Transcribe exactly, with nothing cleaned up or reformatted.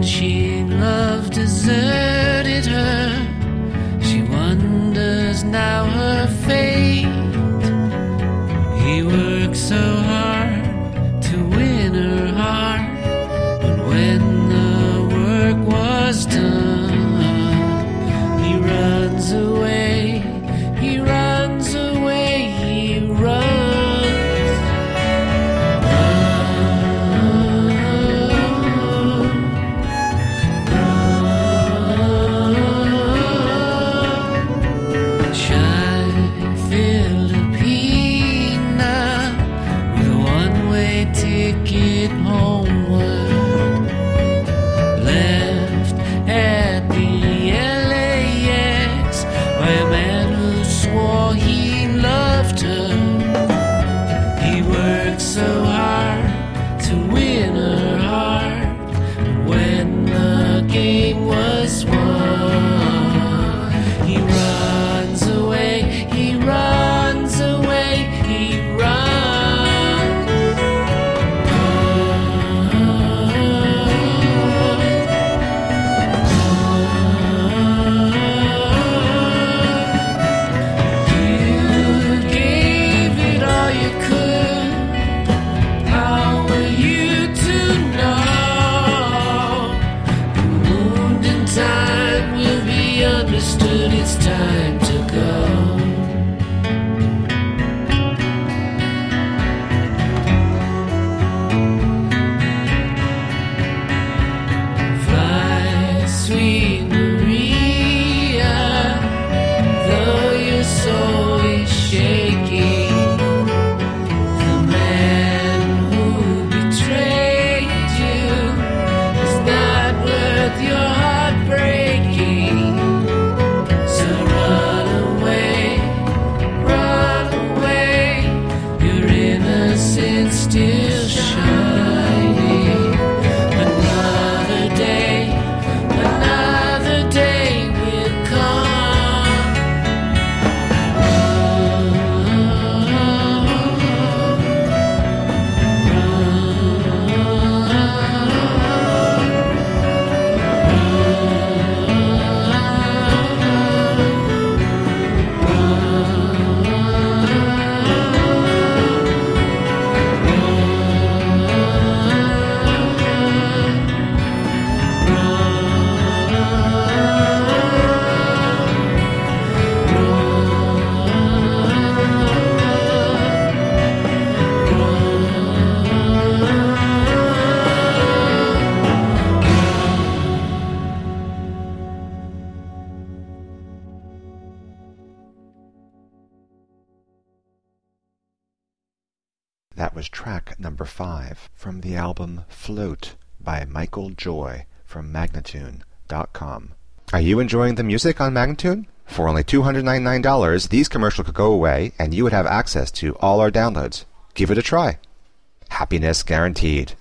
she love deserted her, she wonders now her fate. He worked so hard to win her heart, but when the work was done, he runs away, he runs away, he runs. Ticket homeward, left at the L A X by a man who swore he loved her. He worked so hard to win her heart, but when the game was won, he runs away, he runs away, he runs. Understood it's time to go. Fly, sweet Maria, though your soul is shaking. The man who betrayed you is not worth your heart breaking. Still shining. Another day, another day will come. That was track number five from the album Float by Michael Joy from Magnatune dot com. Are you enjoying the music on Magnatune? For only two hundred ninety-nine dollars, these commercials could go away and you would have access to all our downloads. Give it a try. Happiness guaranteed.